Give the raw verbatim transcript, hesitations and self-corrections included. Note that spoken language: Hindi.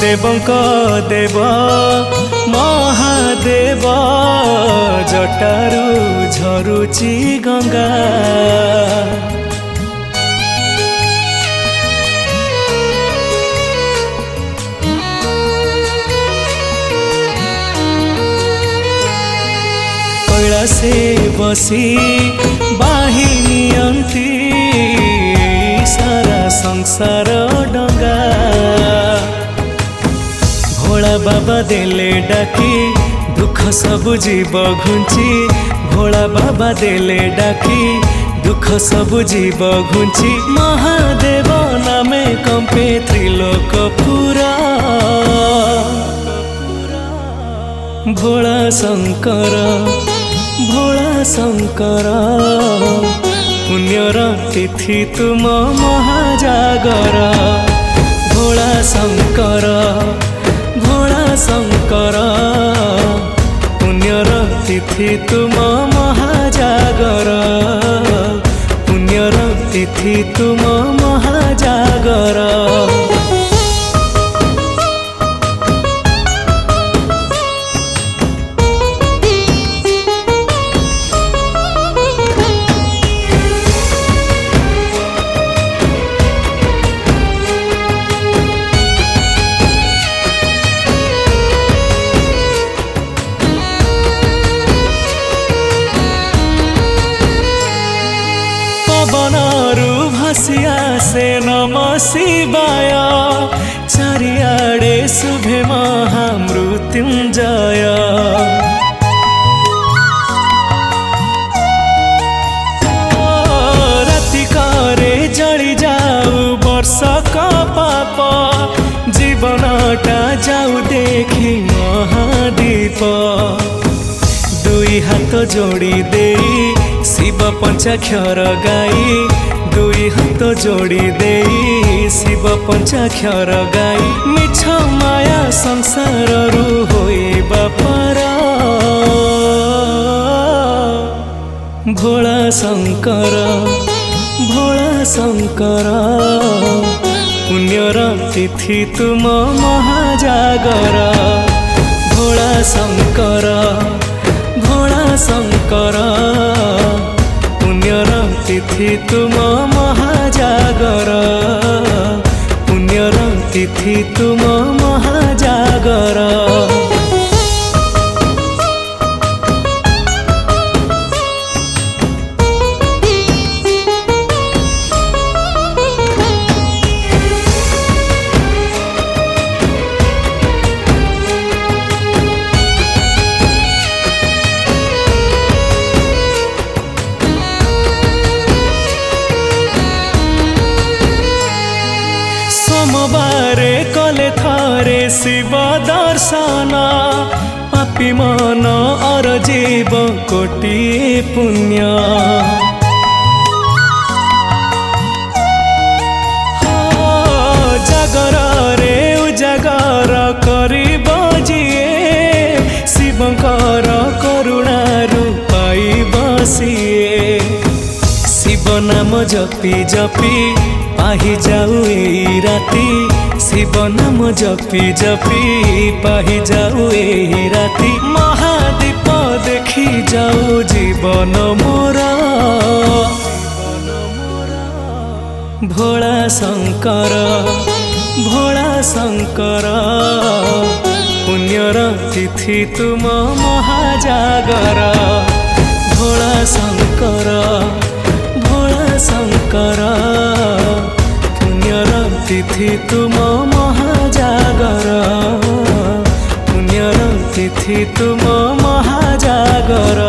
देवଙ୍କ देव महादेव जटारू झरुची गंगा कैलासे बसी बाहिनियंती सारा संसार डंगा भोला बाबा देले डाकी दुख सब जीव घुंची भोला बाबा देले डाकी दुख सब जीव घुंची महादेव नामे कंपे त्रिलोक पूरा भोला शंकर भोला शंकर पुण्यर तिथि तुम महाजागर भोला शंकर भोला शंकर पुण्यर तिथि तुम महाजागर पुण्यर तिथि तुम महाजागर पवनरु भासिया से नम शिवाय चारियाडे शुभे महामृत्युंजय राति करे जली जाऊ वर्ष का पाप जीवनटा जाऊ देखी महादीप दुई हाथ जोड़ी देई शिव पंचाक्षर गाई दुई हाथ जोड़ी देई शिव पंचाक्षर गाई मिछ माया संसार रु होइबा पारा भोला शंकर भोला शंकर पुण्यर तिथि तुम महाजागर भोला शंकर भोला शंकर पुण्यर तिथि तुम महाजागर पुण्यर तिथि तुम महाजागर सोमवारे कले थारे शिव दर्शन पापी मन और जीव कोटि पुण्य जागर रे उजागर करिब जिए शिवंकर करुणारु पाइब सिए शिव नाम जपी जपी पाही जाऊ ए राती शिव नाम जपी जपी पाही जाऊ ए राती महादीप देखी जाऊ जीवन मोरा भोला शंकर भोला शंकर पुण्यर तिथि तुम महाजागर भोला शंकर भोला शंकर पुण्यर तिथि तुम महाजागर पुण्यर तिथि तुम महाजागर।